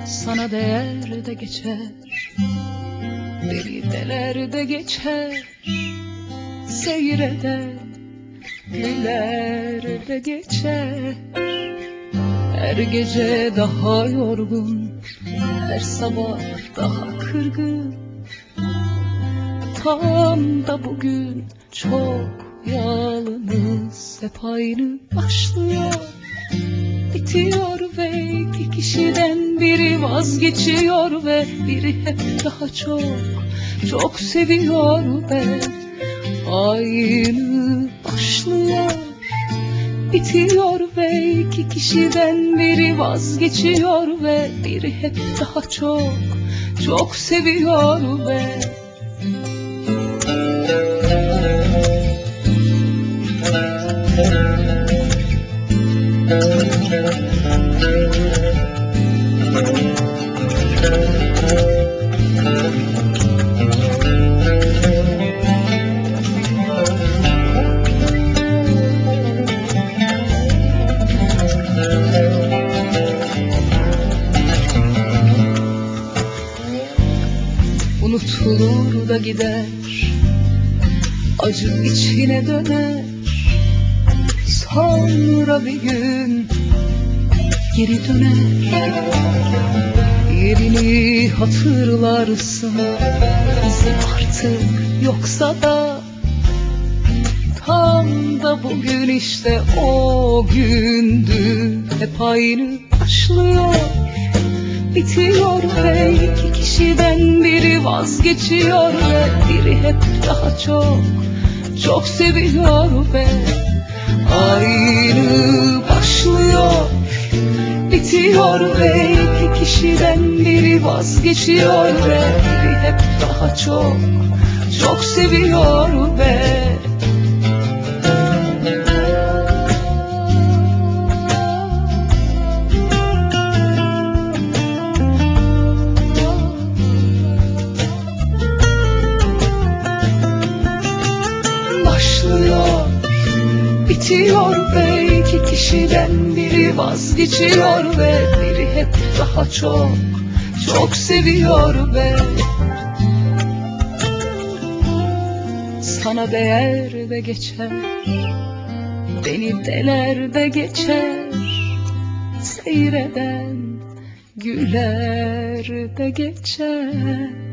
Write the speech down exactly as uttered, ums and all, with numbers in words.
Sana değer de geçer, beni deler de geçer. Seyreder, güler de geçer. Her gece daha yorgun, her sabah daha kırgın. Tam da bugün çok yalnız, hep aynı başlıyor, bitiyor ve iki kişiden biri vazgeçiyor ve biri hep daha çok, çok seviyor ve aynı başlıyor, bitiyor ve iki kişiden biri vazgeçiyor ve biri hep daha çok, çok seviyor ve unutulur da gider, acı içine döner. Sonra bir gün geri döner, yerini hatırlarsın. İzi artık yoksa da tam da bugün işte o gündü. Hep aynı başlıyor, bitiyor ve iki kişiden biri vazgeçiyor ve biri hep daha çok, çok seviyor ve aynı başlıyor, bitiyor ve iki kişiden biri vazgeçiyor ve biri hep daha çok, çok seviyor ve başlıyor, bitiyor ve iki kişiden biri vazgeçiyor ve biri hep daha çok, çok seviyor ve sana değer de geçer, beni deler de geçer. Seyreden, güler de geçer.